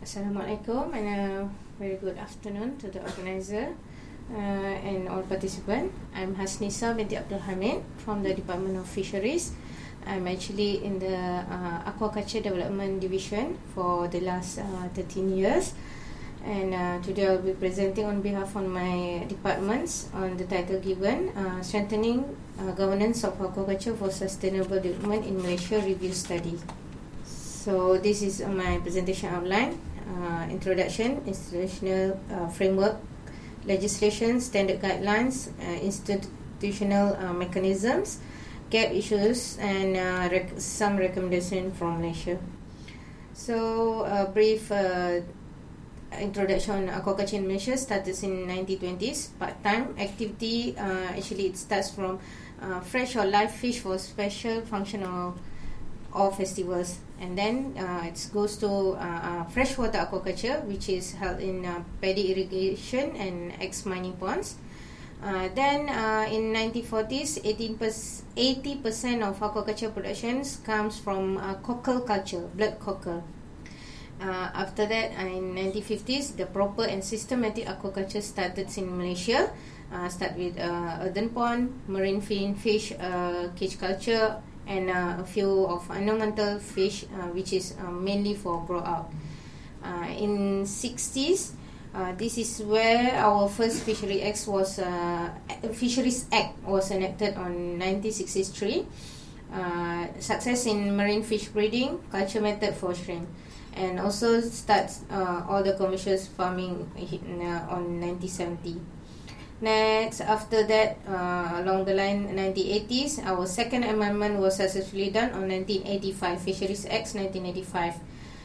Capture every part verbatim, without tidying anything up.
Assalamualaikum and a very good afternoon to the organizer uh, and all participants. I'm Hasnisa binti Abdul Hamid from the Department of Fisheries. I'm actually in the uh, Aquaculture Development Division for the last uh, thirteen years. And uh, today I'll be presenting on behalf of my departments on the title given, uh, Strengthening uh, Governance of Aquaculture for Sustainable Development in Malaysia Review Study. So this is my presentation outline. Uh, introduction, institutional uh, framework, legislation, standard guidelines, uh, institutional uh, mechanisms, gap issues, and uh, rec- some recommendation from Malaysia. So a brief uh, introduction on aquaculture in Malaysia started in nineteen twenties. Part-time activity, uh, actually it starts from uh, fresh or live fish for special functional or festivals, and then uh, it goes to uh, uh, freshwater aquaculture, which is held in uh, paddy irrigation and ex-mining ponds. Uh, then uh, in nineteen forties, eighty percent of aquaculture productions comes from uh, cockle culture, blood cockle. Uh, after that, uh, in nineteen fifties, the proper and systematic aquaculture started in Malaysia. Uh, start with uh, earthen pond, marine fin fish, uh, cage culture, and uh, a few of ornamental fish, uh, which is uh, mainly for grow out. Uh, in sixties, uh, this is where our first Fishery Act was uh, Fisheries Act was enacted on nineteen sixty-three. Uh, success in marine fish breeding, culture method for shrimp, and also starts uh, all the commercial farming in, uh, on nineteen seventy. Next, after that, uh, along the line nineteen eighties, our second amendment was successfully done on nineteen eighty-five, Fisheries Act nineteen eighty-five.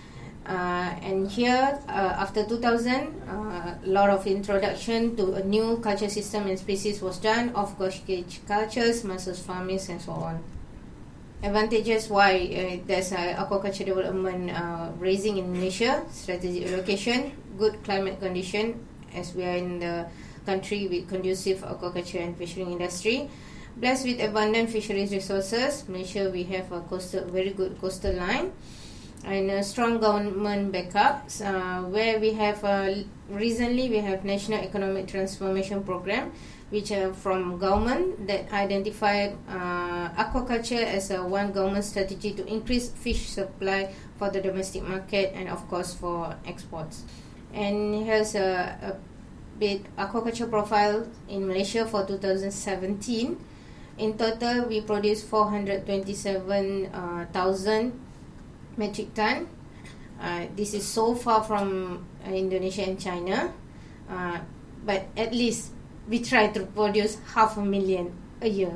Uh, and here, uh, after two thousand, uh, a lot of introduction to a new culture system and species was done, of course, cage cultures, mussels farming, and so on. Advantages why uh, there's uh, aquaculture development uh, raising in Malaysia: strategic location, good climate condition, as we are in the country with conducive aquaculture and fishing industry, blessed with abundant fisheries resources. Malaysia, we have a coastal, very good coastal line, and a strong government backups. Uh, where we have uh, recently we have National Economic Transformation Program, which are from government that identified uh, aquaculture as a one government strategy to increase fish supply for the domestic market and of course for exports. And here's a, a bit aquaculture profile in Malaysia for two thousand seventeen. In total, we produced four hundred twenty-seven thousand metric ton. Uh, this is so far from uh, Indonesia and China, uh, but at least we try to produce half a million a year.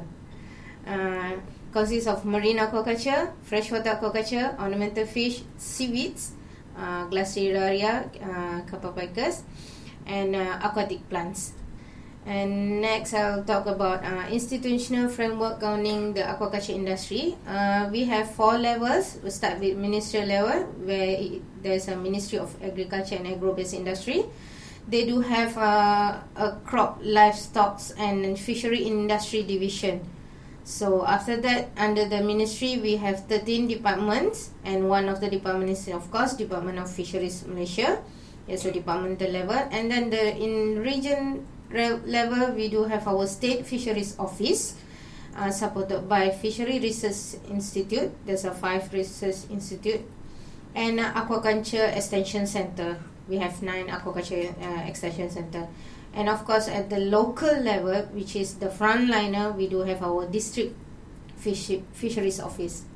Uh, consists of marine aquaculture, freshwater aquaculture, ornamental fish, seaweeds, uh, Glaciaria, uh, Capapicus, and uh, aquatic plants. And next I'll talk about uh, institutional framework governing the aquaculture industry. Uh, we have four levels. We start with ministerial level, where it, there's a Ministry of Agriculture and Agro-based Industry. They do have uh, a crop, livestock, and fishery industry division. So after that, under the ministry, we have thirteen departments, and one of the departments is, of course, Department of Fisheries Malaysia. It's a departmental level. And then the in region re- level, we do have our State Fisheries Office, uh, supported by Fishery Research Institute. There's a five research institute, and uh, Aquaculture Extension Center. We have nine aquaculture uh, extension center. And of course, at the local level, which is the frontliner, we do have our District Fish- Fisheries Office.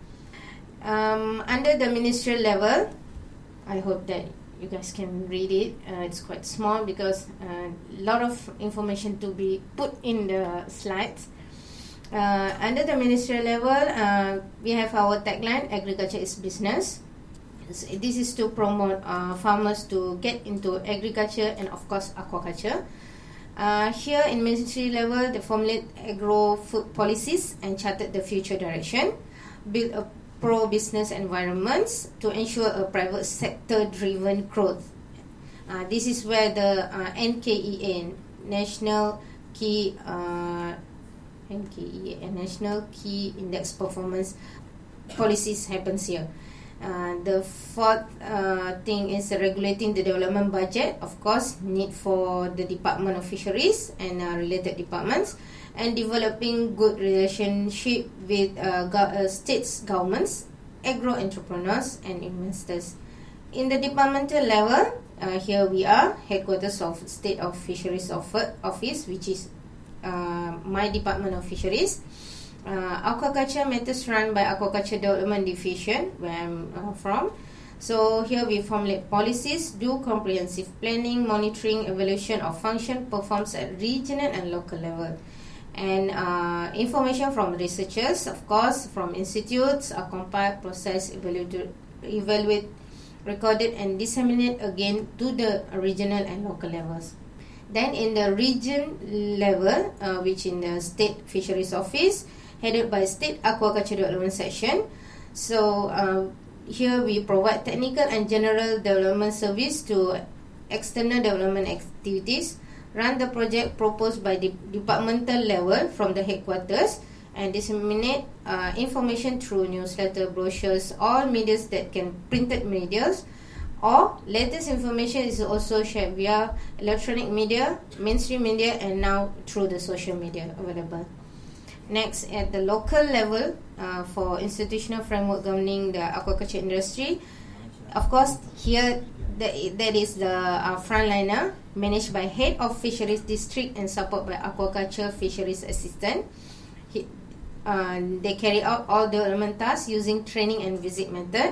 Um, under the ministerial level, I hope that you guys can read it. Uh, it's quite small because a uh, lot of information to be put in the slides. Uh, under the ministerial level, uh, we have our tagline, agriculture is business. This is to promote uh, farmers to get into agriculture and of course aquaculture. Uh, here in ministry level, they formulate agro-food policies and charted the future direction, build a pro-business environments to ensure a private sector-driven growth. Uh, this is where the uh, N K E A, National Key uh, N K E A, National Key Index Performance policies happens here. Uh, the fourth uh, thing is regulating the development budget. Of course, need for the Department of Fisheries and uh, related departments, and developing good relationship with uh, go- uh, states, governments, agro entrepreneurs, and investors. In the departmental level, uh, here we are, headquarters of State of Fisheries Office, which is uh, my Department of Fisheries. Uh, aquaculture matters run by Aquaculture Development Division, where I'm uh, from. So here we formulate policies, do comprehensive planning, monitoring, evaluation of function performs at regional and local level. And uh, information from researchers, of course, from institutes are compiled, processed, evaluated, evaluate, recorded and disseminated again to the regional and local levels. Then in the region level, uh, which in the State Fisheries Office, headed by State Aquaculture Development Section. So uh, here we provide technical and general development service to external development activities, run the project proposed by the departmental level from the headquarters, and disseminate uh, information through newsletter, brochures, all medias that can printed medias, or latest information is also shared via electronic media, mainstream media, and now through the social media available. Next, at the local level, uh, for institutional framework governing the aquaculture industry, of course, here that, that is the uh, frontliner, managed by Head of Fisheries District and support by Aquaculture Fisheries Assistant. He, uh, they carry out all development tasks using training and visit method.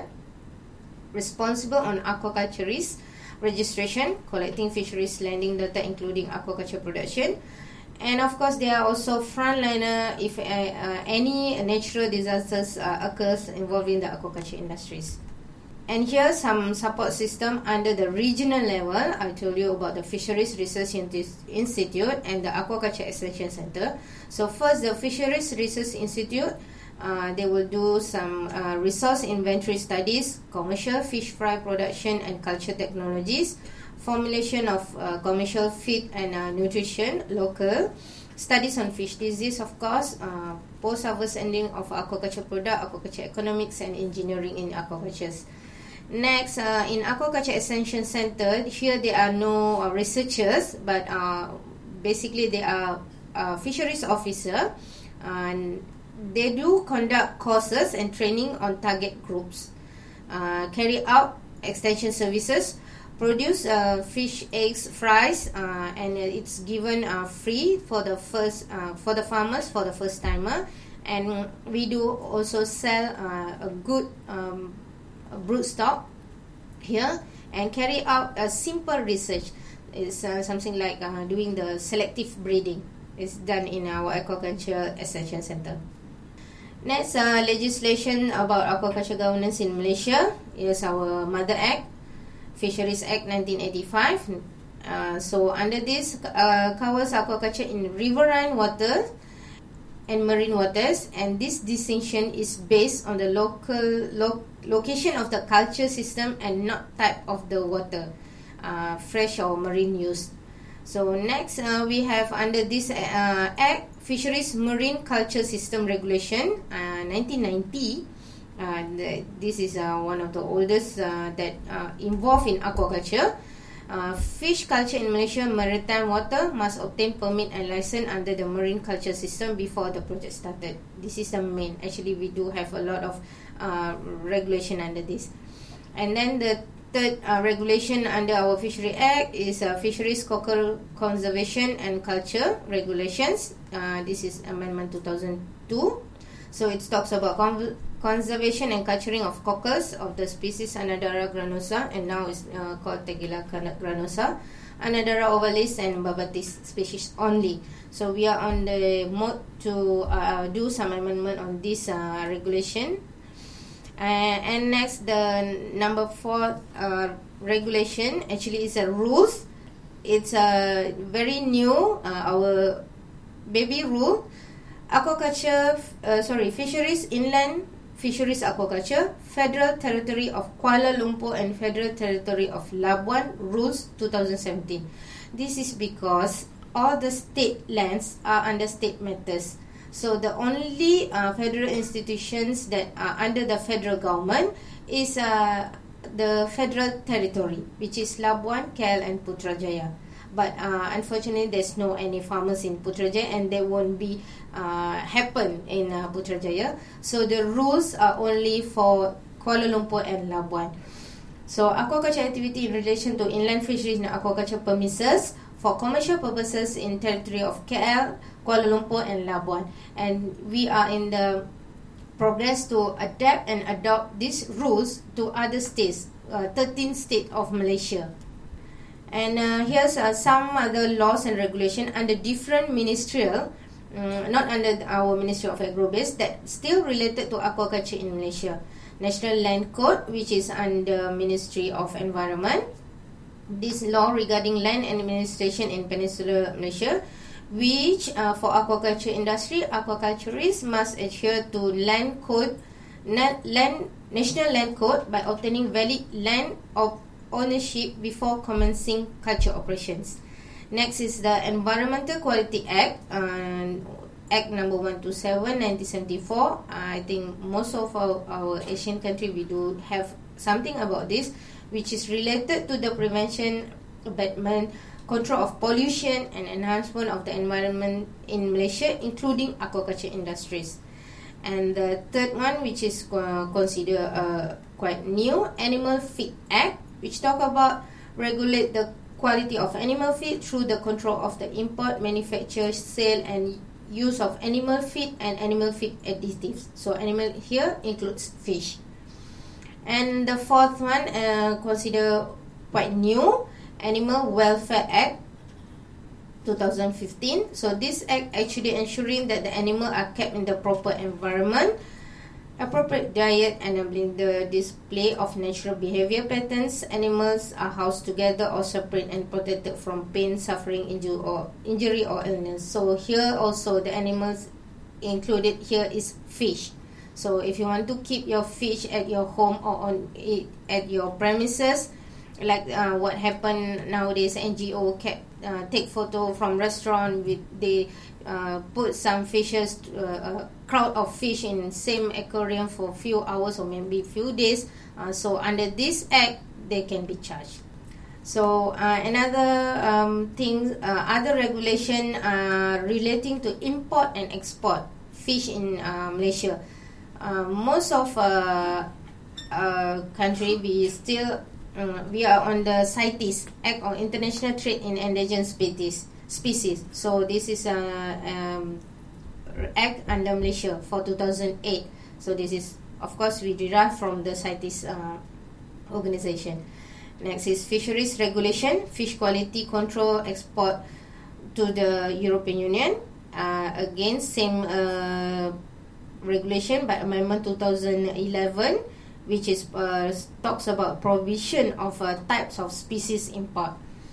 Responsible on aquaculture risk registration, collecting fisheries landing data including aquaculture production. And of course, they are also frontliner if uh, uh, any natural disasters uh, occurs involving the aquaculture industries. And here some support system under the regional level. I told you about the Fisheries Research Institute and the Aquaculture Extension Center. So first, the Fisheries Research Institute, uh, they will do some uh, resource inventory studies, commercial fish fry production and culture technologies, formulation of uh, commercial feed and uh, nutrition, local, studies on fish disease, of course, uh, post-harvest ending of aquaculture product, aquaculture economics, and engineering in aquaculture. Next, uh, in Aquaculture Extension Center, here there are no uh, researchers, but uh, basically they are uh, fisheries officer, and they do conduct courses and training on target groups, uh, carry out extension services, produce uh, fish eggs fries, uh, and it's given uh, free for the first uh, for the farmers, for the first timer. And we do also sell uh, a good um, brood stock here, and carry out a simple research. It's uh, something like uh, doing the selective breeding. It's done in our Aquaculture Extension Center. Next, uh, legislation about aquaculture governance in Malaysia is our Mother Act, Fisheries Act nineteen eighty-five. Uh, so under this uh, covers aquaculture in riverine waters and marine waters, and this distinction is based on the local lo- location of the culture system and not type of the water, uh, fresh or marine use. So next, uh, we have under this uh, Act, Fisheries Marine Culture System Regulation, uh, nineteen ninety. Uh, the, this is uh, one of the oldest uh, that uh, involved in aquaculture. Uh, fish culture in Malaysia maritime water must obtain permit and license under the marine culture system before the project started. This is the main. Actually, we do have a lot of uh, regulation under this. And then the third uh, regulation under our Fishery Act is uh, Fisheries Cockle Conservation and Culture Regulations. Uh, this is Amendment two thousand two. So it talks about con- conservation and culturing of cockles of the species Anadara granosa, and now it's uh, called Tegila granosa, Anadara ovalis, and Babatis species only. So we are on the mode to uh, do some amendment on this uh, regulation. Uh, and next, the number four uh, regulation actually is a rules. It's a uh, very new, uh, our baby rule. Aquaculture, uh, sorry, Fisheries Inland Fisheries Aquaculture, Federal Territory of Kuala Lumpur and Federal Territory of Labuan Rules twenty seventeen. This is because all the state lands are under state matters. So the only uh, federal institutions that are under the federal government is uh, the federal territory, which is Labuan, K L and Putrajaya. But uh, unfortunately, there's no any farmers in Putrajaya, and they won't be uh, happen in uh, Putrajaya. So the rules are only for Kuala Lumpur and Labuan. So aquaculture activity in relation to inland fisheries and aquaculture premises for commercial purposes in territory of K L, Kuala Lumpur and Labuan. And we are in the progress to adapt and adopt these rules to other states, uh, thirteen states of Malaysia. And uh, here's uh, some other laws and regulation under different ministerial, um, not under our Ministry of Agrobase, that still related to aquaculture in Malaysia. National Land Code, which is under Ministry of Environment. This law regarding land administration in Peninsular Malaysia, which uh, for aquaculture industry, aquaculturists must adhere to land code, na- land national land code by obtaining valid land of ownership before commencing culture operations. Next is the Environmental Quality Act, uh, Act number one two seven nineteen seventy-four. Uh, I think most of our, our Asian country we do have something about this, which is related to the prevention, abatement, control of pollution and enhancement of the environment in Malaysia, including aquaculture industries. And the third one, which is uh, considered uh, quite new, Animal Feed Act, which talk about regulate the quality of animal feed through the control of the import, manufacture, sale and use of animal feed and animal feed additives. So animal here includes fish. And the fourth one, uh, considered quite new, Animal Welfare Act twenty fifteen. So this act actually ensuring that the animals are kept in the proper environment, appropriate diet, enabling the display of natural behavior patterns. Animals are housed together or separate and protected from pain, suffering, injury or injury or illness. So here also the animals included here is fish. So if you want to keep your fish at your home or on it, at your premises, like uh, what happened nowadays, N G O kept uh, take photo from restaurant with they uh, put some fishes, uh, a crowd of fish in same aquarium for few hours or maybe few days. Uh, so under this act, they can be charged. So uh, another um, thing, uh, other regulation uh, relating to import and export fish in uh, Malaysia. Uh, most of uh, uh, country we still uh, we are on the CITES Act on International Trade in Endangered Species. Species. So this is a um, act under Malaysia for two thousand eight. So this is of course we derive from the CITES uh, organization. Next is fisheries regulation, fish quality control export to the European Union. Uh, again, same uh, regulation by amendment two thousand eleven, which is uh, talks about provision of uh, types of species import.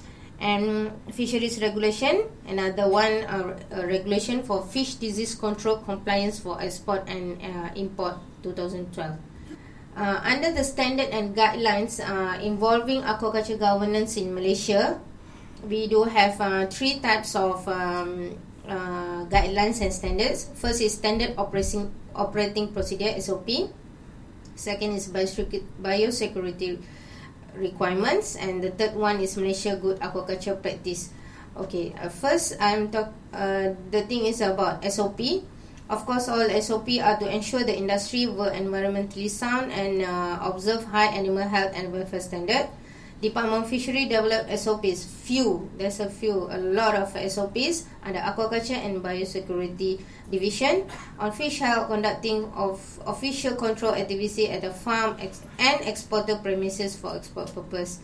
And fisheries regulation, another one uh, uh, regulation for fish disease control compliance for export and uh, import two thousand twelve. Uh, under the standard and guidelines uh, involving aquaculture governance in Malaysia, we do have uh, three types of um, uh, guidelines and standards. First is standard operating operating procedure S O P. Second is biosecurity requirements, and the third one is Malaysia Good Aquaculture Practice. Okay, uh, first I'm talk. Uh, the thing is about S O P. Of course, all S O P are to ensure the industry were environmentally sound and uh, observe high animal health and welfare standard. Department of Fishery developed S O Ps. Few, there's a few, a lot of S O Ps under Aquaculture and Biosecurity Division on fish health, conducting of official control activity at the farm ex- and exporter premises for export purpose.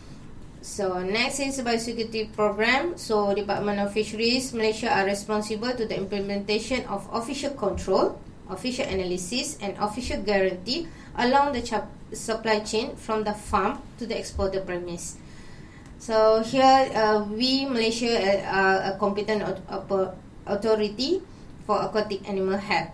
So next is the biosecurity program. So Department of Fisheries Malaysia are responsible to the implementation of official control, official analysis and official guarantee along the ch- supply chain from the farm to the exporter premise. So here uh, we Malaysia are a competent author- authority for aquatic animal health.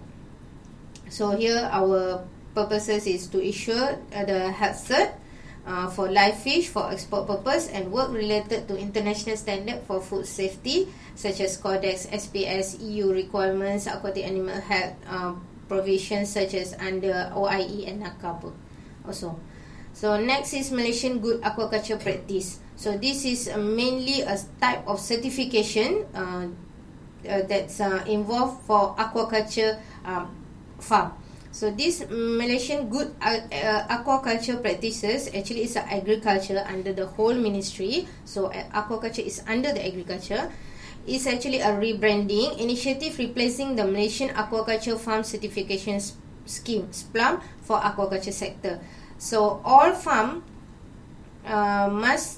So here our purposes is to issue uh, the health cert Uh, for live fish for export purpose and work related to international standard for food safety such as Codex, S P S, E U requirements, aquatic animal health uh, provisions such as under O I E and NACABA. also. So next is Malaysian Good Aquaculture Practice. So this is uh, mainly a type of certification uh, uh, that's uh, involved for aquaculture um, farm. So this Malaysian Good uh, uh, Aquaculture Practices actually is a agriculture under the whole ministry. So uh, aquaculture is under the agriculture. It's actually a rebranding initiative replacing the Malaysian Aquaculture Farm Certification Scheme (SPLAM) for aquaculture sector. So all farm uh, must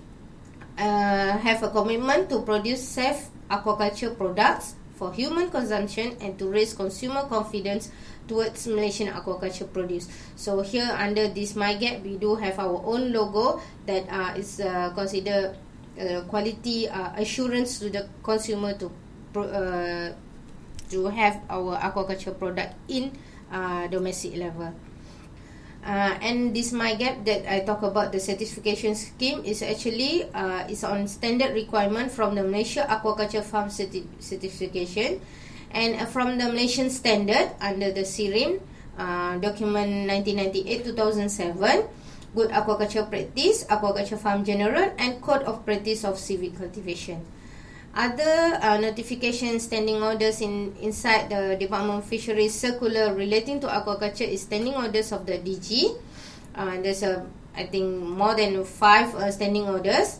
uh, have a commitment to produce safe aquaculture products for human consumption and to raise consumer confidence towards Malaysian aquaculture produce. So here under this MyGap, we do have our own logo that uh, is uh, considered uh, quality uh, assurance to the consumer to pro uh, to have our aquaculture product in uh, domestic level. Uh, and this MyGap that I talk about, the certification scheme, is actually uh, is on standard requirement from the Malaysia Aquaculture Farm certi certification. And from the Malaysian standard under the S I R I M uh, document nineteen ninety-eight to two thousand seven, Good Aquaculture Practice, Aquaculture Farm General, and Code of Practice of Civic Cultivation. Other uh, notification standing orders in inside the Department of Fisheries circular relating to aquaculture is standing orders of the D G. Uh, there's a I think more than five uh, standing orders.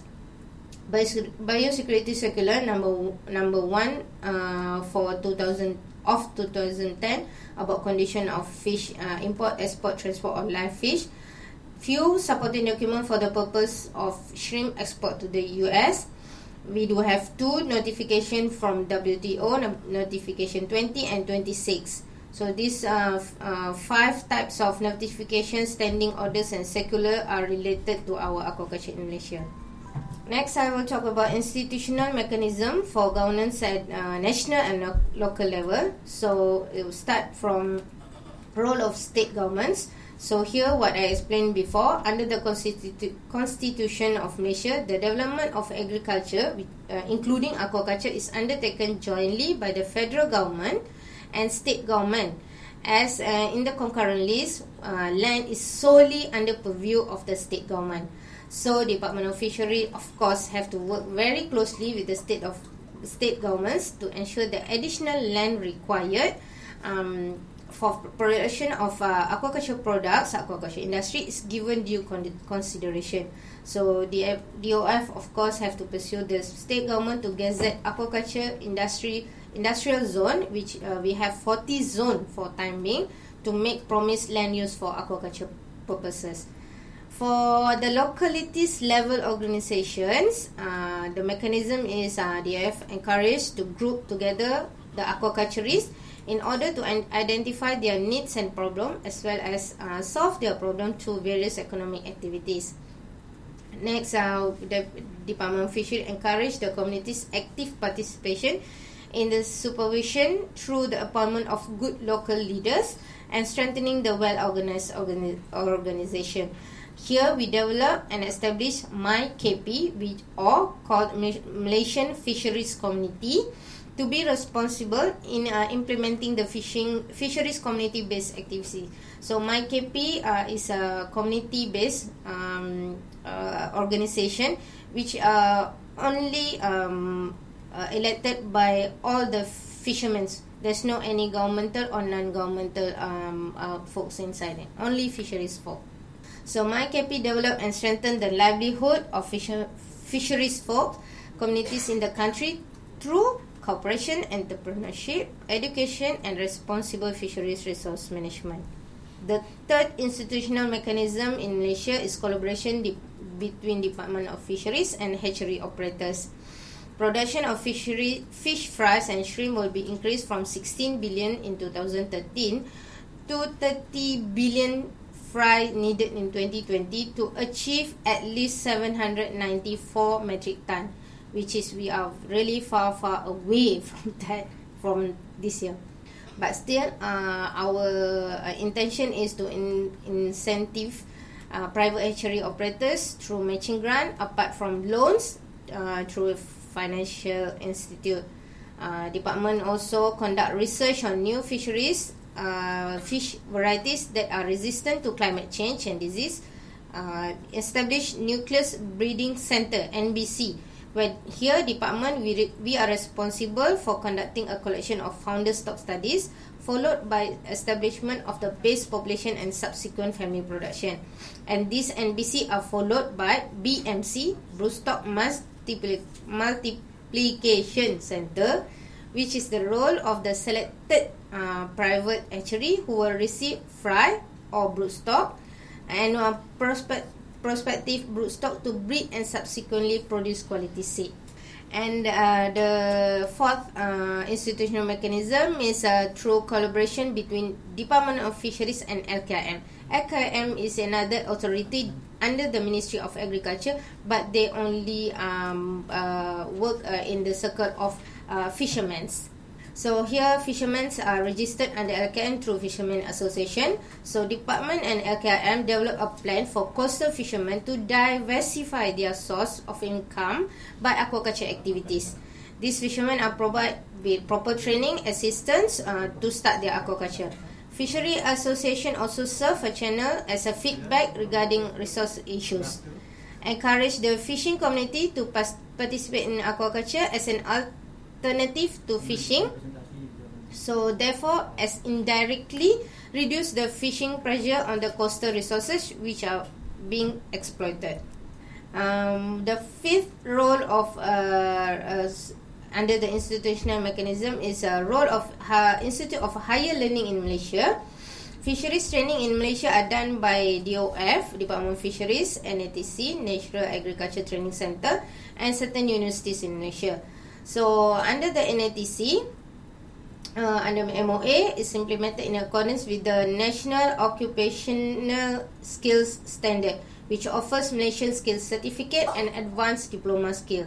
Biosecurity Circular number number one uh, for two thousand of two thousand ten about condition of fish uh, import, export, transport of live fish. Few supporting document for the purpose of shrimp export to the U S. We do have two notification from W T O, notification twenty and twenty-six. So these uh, uh, five types of notification, standing orders, and circular are related to our aquaculture in Malaysia. Next, I will talk about institutional mechanism for governance at uh, national and lo local level. So it will start from role of state governments. So here, what I explained before, under the Constitu Constitution of Malaysia, the development of agriculture, uh, including aquaculture, is undertaken jointly by the federal government and state government. As uh, in the concurrent list, uh, land is solely under purview of the state government. So Department of Fisheries, of course, have to work very closely with the state of state governments to ensure the additional land required um, for production of uh, aquaculture products, aquaculture industry, is given due con consideration. So the D O F, of course, have to pursue the state government to gazette aquaculture industry industrial zone, which uh, we have forty zone for time being, to make promised land use for aquaculture purposes. For the localities level organizations, uh, the mechanism is uh, D O F encouraged to group together the aquaculturists in order to identify their needs and problems, as well as uh, solve their problem through various economic activities. Next, uh, the Department of Fisheries encourage the community's active participation in the supervision through the appointment of good local leaders and strengthening the well-organized organi organization. Here, we develop and establish MyKP, which or called Malaysian Fisheries Community, to be responsible in uh, implementing the fishing fisheries community-based activity. So MyKP uh, is a community-based um, uh, organization which are only um, uh, elected by all the fishermen. There's no any governmental or non-governmental um, uh, folks inside it. Only fisheries folk. So MyKP develop and strengthen the livelihood of fisher, fisheries folk communities in the country through cooperation, entrepreneurship, education, and responsible fisheries resource management. The third institutional mechanism in Malaysia is collaboration de between Department of Fisheries and hatchery operators. Production of fishery, fish fries and shrimp will be increased from sixteen billion in two thousand thirteen to thirty billion fry needed in twenty twenty to achieve at least seven hundred ninety-four metric ton, which is we are really far far away from that from this year. But still, uh, our uh, intention is to in, incentive uh, private hatchery operators through matching grant, apart from loans uh, through financial institute. Uh, department also conduct research on new fisheries uh, fish varieties that are resistant to climate change and disease. Uh, establish Nucleus Breeding Center N B C, where here department we, re- we are responsible for conducting a collection of founder stock studies, followed by establishment of the base population and subsequent family production. And these N B C are followed by B M C, Broodstock Multipli- Multiplication Center, which is the role of the selected uh, private hatchery who will receive fry or broodstock and uh, prospect, prospective broodstock to breed and subsequently produce quality seed. And uh, the fourth uh, institutional mechanism is uh, through collaboration between Department of Fisheries and L K I M. L K I M is another authority under the Ministry of Agriculture, but they only um, uh, work uh, in the circle of uh, fishermen. So here fishermen are registered under L K I M through Fishermen Association. So department and L K I M develop a plan for coastal fishermen to diversify their source of income by aquaculture activities. These fishermen are provided with proper training assistance uh, to start their aquaculture. Fishery Association also serve a channel as a feedback regarding resource issues. Encourage the fishing community to pas- participate in aquaculture as an alternative alternative to fishing, so therefore as indirectly reduce the fishing pressure on the coastal resources which are being exploited. Um, the fifth role of uh, uh, under the institutional mechanism is a role of uh, Institute of Higher Learning in Malaysia. Fisheries training in Malaysia are done by D O F, Department of Fisheries, N A T C, National Agriculture Training Center, and certain universities in Malaysia. So under the N A T C, uh, under M O A, is implemented in accordance with the National Occupational Skills Standard, which offers Malaysian Skills Certificate and Advanced Diploma Skill.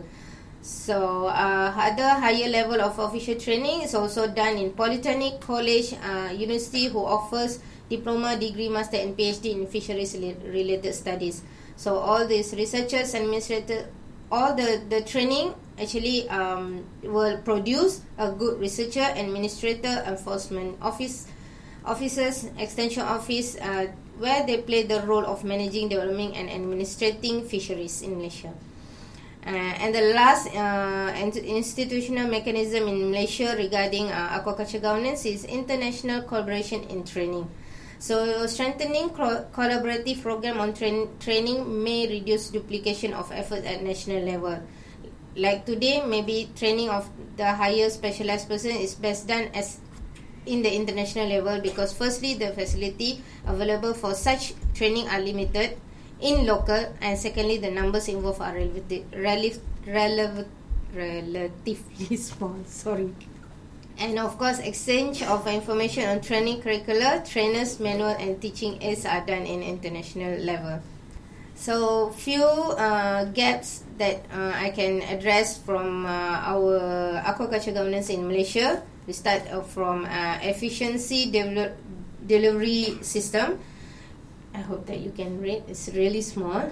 So uh, other higher level of official training is also done in Polytechnic College, uh, University, who offers diploma, degree, master and PhD in fisheries related studies. So all these researchers and administrators, all the, the training actually um, will produce a good researcher, administrator, enforcement office, officers, extension office, uh, where they play the role of managing, developing and administrating fisheries in Malaysia. Uh, and the last uh, institutional mechanism in Malaysia regarding uh, aquaculture governance is international collaboration in training. So strengthening co- collaborative program on tra- training may reduce duplication of effort at national level. Like today, maybe training of the higher specialized person is best done as in the international level, because firstly the facility available for such training are limited in local, and secondly the numbers involved are relative, relative, relative, relatively small. Sorry. And of course, exchange of information on training curricula, trainers manual and teaching aids are done in international level. So few uh, gaps that uh, I can address from uh, our aquaculture governance in Malaysia. We start uh, from uh, efficiency devel- delivery system. I hope that you can read. It's really small.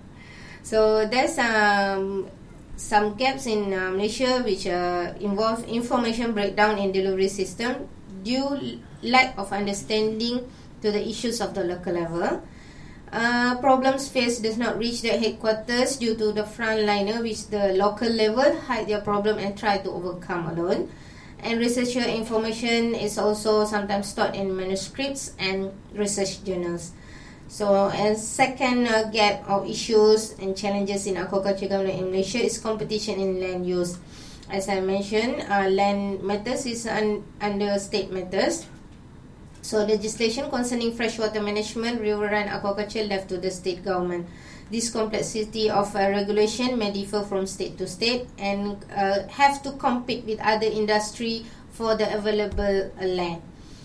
So there's um, some gaps in uh, Malaysia which uh, involve information breakdown in delivery system due lack of understanding to the issues of the local level. Uh, problems faced does not reach the headquarters due to the frontliner which the local level hide their problem and try to overcome alone. And researcher information is also sometimes stored in manuscripts and research journals. So, and second uh, gap of issues and challenges in aquaculture governance in Malaysia is competition in land use. As I mentioned, uh, land matters is un- under state matters. So, legislation concerning freshwater management, riverine aquaculture left to the state government. This complexity of uh, regulation may differ from state to state and uh, have to compete with other industry for the available uh, land.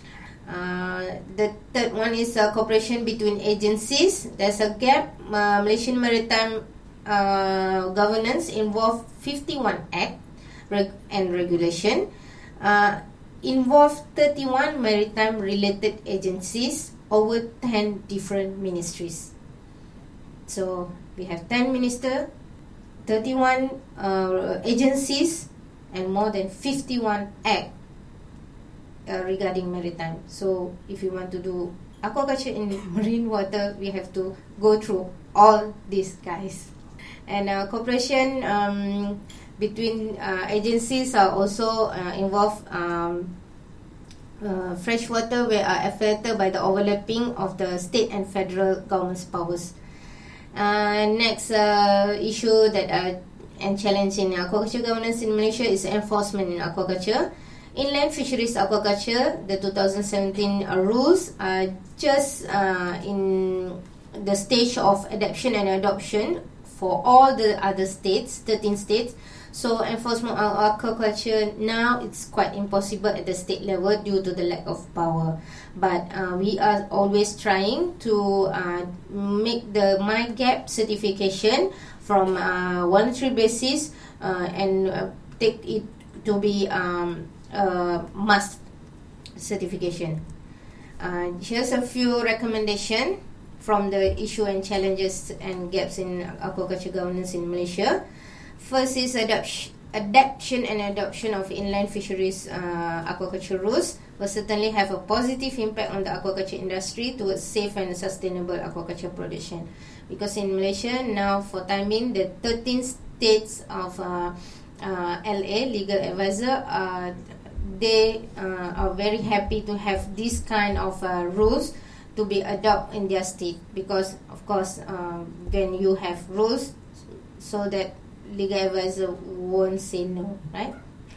Uh, the third one is uh, cooperation between agencies. There's a gap. Uh, Malaysian Maritime uh, Governance involve fifty-one Act reg- and regulation. Uh, involve thirty-one maritime related agencies over ten different ministries. So we have ten ministers, thirty-one uh, agencies, and more than fifty-one Act uh, regarding maritime. So if you want to do aquaculture in marine water, we have to go through all these guys. And uh, cooperation um, between uh, agencies are also uh, involved. Um, uh, freshwater we are affected by the overlapping of the state and federal government's powers. Uh, next uh, issue that uh, and challenge in aquaculture governance in Malaysia is enforcement in aquaculture. Inland fisheries aquaculture, the two thousand seventeen uh, rules are just uh, in the stage of adaptation and adoption for all the other states, thirteen states. So enforcement of aquaculture now it's quite impossible at the state level due to the lack of power. But uh, we are always trying to uh, make the MyGap certification from uh, voluntary basis uh, and uh, take it to be um, a must certification. Uh, here's a few recommendations from the issue and challenges and gaps in aquaculture governance in Malaysia. First is adoption, adaptation and adoption of inland fisheries uh, aquaculture rules will certainly have a positive impact on the aquaculture industry towards safe and sustainable aquaculture production. Because in Malaysia now, for time being, the thirteen states of uh, uh, L A legal advisor, uh, they uh, are very happy to have this kind of uh, rules to be adopted in their state. Because of course, uh, when you have rules, so that legal advisor won't say no, right?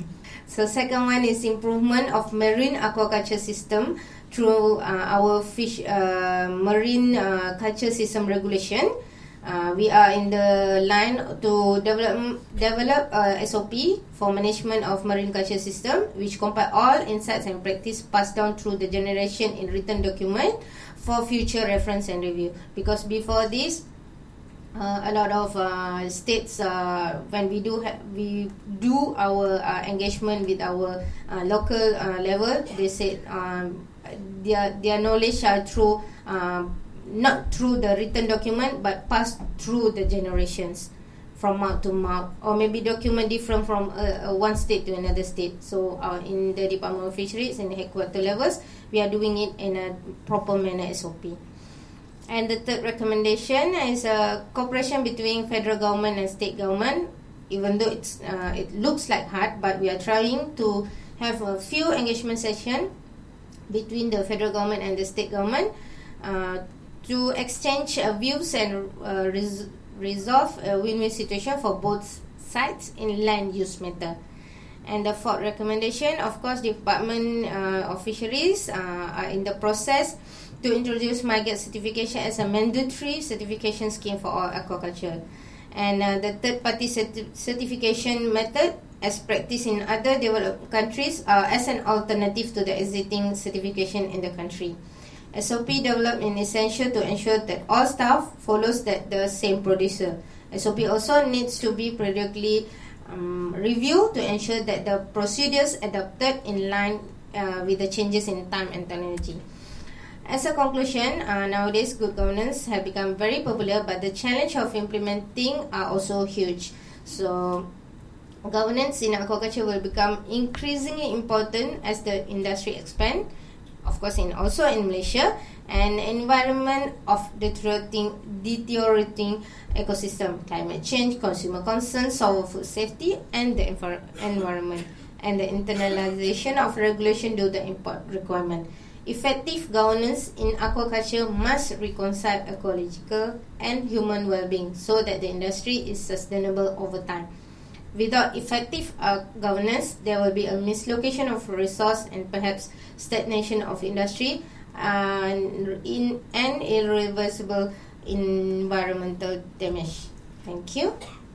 So second one is improvement of marine aquaculture system through uh, our fish uh, marine uh, culture system regulation. Uh, we are in the line to develop develop uh, S O P for management of marine culture system, which compile all insights and practice passed down through the generation in written document for future reference and review. Because before this, Uh, a lot of uh, states uh, when we do ha- we do our uh, engagement with our uh, local uh, level, they said um, their their knowledge are through um, not through the written document but passed through the generations from mouth to mouth, or maybe document different from uh, uh, one state to another state. So uh, in the Department of Fisheries in the headquarter levels, we are doing it in a proper manner S O P. And the third recommendation is a cooperation between federal government and state government. Even though it's uh, it looks like hard, but we are trying to have a few engagement sessions between the federal government and the state government uh, to exchange uh, views and uh, res- resolve a win-win situation for both sides in land use matter. And the fourth recommendation, of course, Department uh, of Fisheries uh, are in the process to introduce MyGap certification as a mandatory certification scheme for all aquaculture. And uh, the third-party certi- certification method, as practiced in other developed countries, uh, as an alternative to the existing certification in the country. S O P developed is essential to ensure that all staff follows that the same producer. S O P also needs to be periodically um, reviewed to ensure that the procedures adopted in line uh, with the changes in time and technology. As a conclusion, uh, nowadays good governance have become very popular, but the challenge of implementing are also huge. So, governance in aquaculture will become increasingly important as the industry expands, of course, in also in Malaysia, and environment of deteriorating, deteriorating ecosystem, climate change, consumer concerns, soil food safety, and the envir- environment, and the internalization of regulation due to the import requirement. Effective governance in aquaculture must reconcile ecological and human well-being so that the industry is sustainable over time. Without effective uh, governance, there will be a mislocation of resource and perhaps stagnation of industry and, in, and irreversible environmental damage. Thank you.